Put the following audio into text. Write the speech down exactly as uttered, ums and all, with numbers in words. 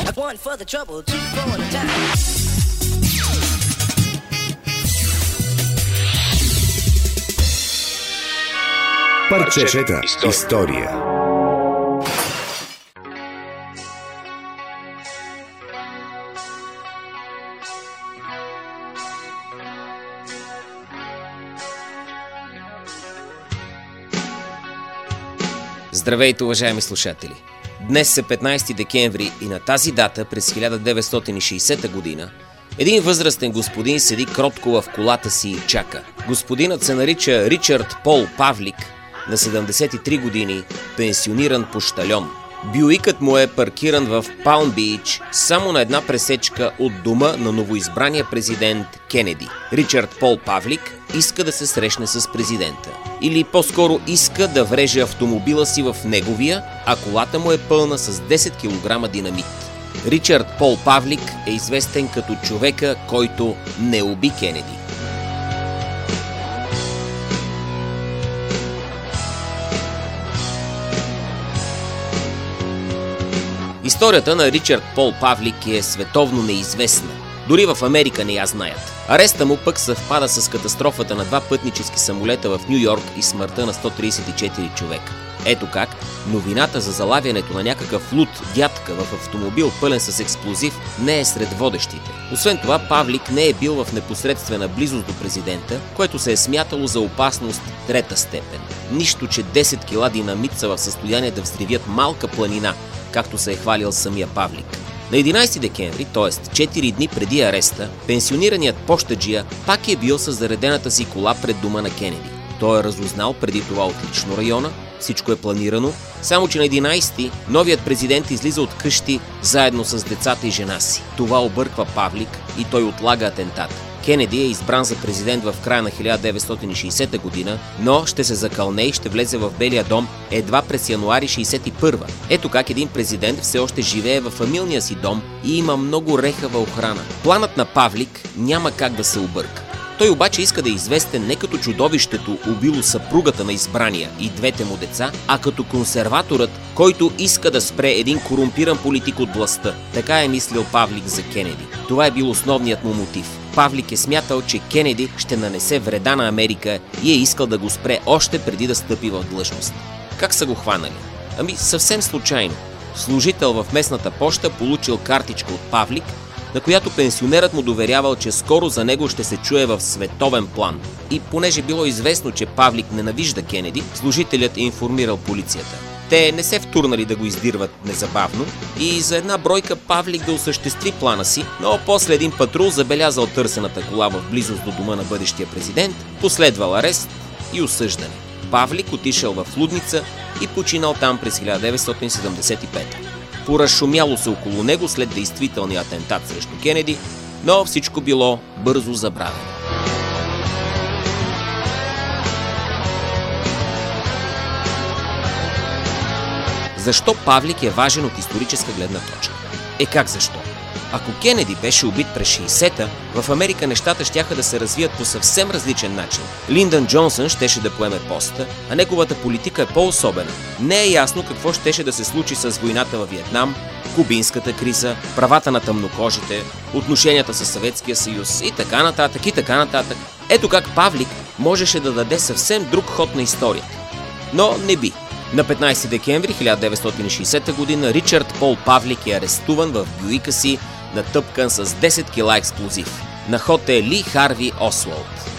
One for the trouble, two for the time. Парчета история. Здравейте, уважаеми слушатели! Днес е петнайсети декември и на тази дата през хиляда деветстотин и шейсета година един възрастен господин седи кротко в колата си и чака. Господинът се нарича Ричард Пол Павлик, на седемдесет и три години, пенсиониран пощальон. Бюикът му е паркиран в Палм Бич, само на една пресечка от дома на новоизбрания президент Кенеди. Ричард Пол Павлик иска да се срещне с президента. Или по-скоро иска да вреже автомобила си в неговия, а колата му е пълна с десет килограма динамит. Ричард Пол Павлик е известен като човека, който не уби Кенеди. Историята на Ричард Пол Павлик е световно неизвестна. Дори в Америка не я знаят. Ареста му пък съвпада с катастрофата на два пътнически самолета в Ню Йорк и смъртта на сто трийсет и четири човека. Ето как новината за залавянето на някакъв луд дядка в автомобил пълен с експлозив не е сред водещите. Освен това, Павлик не е бил в непосредствена близост до президента, което се е смятало за опасност трета степен. Нищо, че десет кила динамит са в състояние да взривят малка планина, както се е хвалил самия Павлик. На единайсети декември, т.е. четири дни преди ареста, пенсионираният пощаджия пак е бил със заредената си кола пред дома на Кенеди. Той е разузнал преди това отлично района, всичко е планирано, само че на единайсети новият президент излиза от къщи заедно с децата и жена си. Това обърква Павлик и той отлага атентата. Кенеди е избран за президент в края на хиляда деветстотин и шейсета година, но ще се закълне и ще влезе в Белия дом едва през януари шейсет и първа. Ето как един президент все още живее във фамилния си дом и има много рехава охрана. Планът на Павлик няма как да се обърка. Той обаче иска да е известен не като чудовището, убило съпругата на избрания и двете му деца, а като консерваторът, който иска да спре един корумпиран политик от властта. Така е мислил Павлик за Кенеди. Това е бил основният му мотив. Павлик е смятал, че Кенеди ще нанесе вреда на Америка и е искал да го спре още преди да стъпи в длъжност. Как са го хванали? Ами съвсем случайно. Служител в местната поща получил картичка от Павлик, на която пенсионерът му доверявал, че скоро за него ще се чуе в световен план. И понеже било известно, че Павлик ненавижда Кенеди, служителят е информирал полицията. Те не се втурнали да го издирват незабавно и за една бройка Павлик да осъществи плана си, но после един патрул забелязал търсената кола в близост до дома на бъдещия президент, последвал арест и осъждане. Павлик отишъл в Лудница и починал там през хиляда деветстотин седемдесет и пета. Поразшумяло се около него след действителния атентат срещу Кенеди, но всичко било бързо забравено. Защо Павлик е важен от историческа гледна точка? Е как защо? Ако Кенеди беше убит през шейсета, в Америка нещата щяха да се развият по съвсем различен начин. Линдън Джонсън щеше да поеме поста, а неговата политика е по-особена. Не е ясно какво щеше да се случи с войната във Виетнам, кубинската криза, правата на тъмнокожите, отношенията с Съветския съюз и така нататък и така нататък. Ето как Павлик можеше да даде съвсем друг ход на историята. Но не би. На петнайсети декември хиляда деветстотин и шейсета година Ричард Пол Павлик е арестуван в бюика си, натъпкан с десет кила експлозив. На ход е Ли Харви Освалд.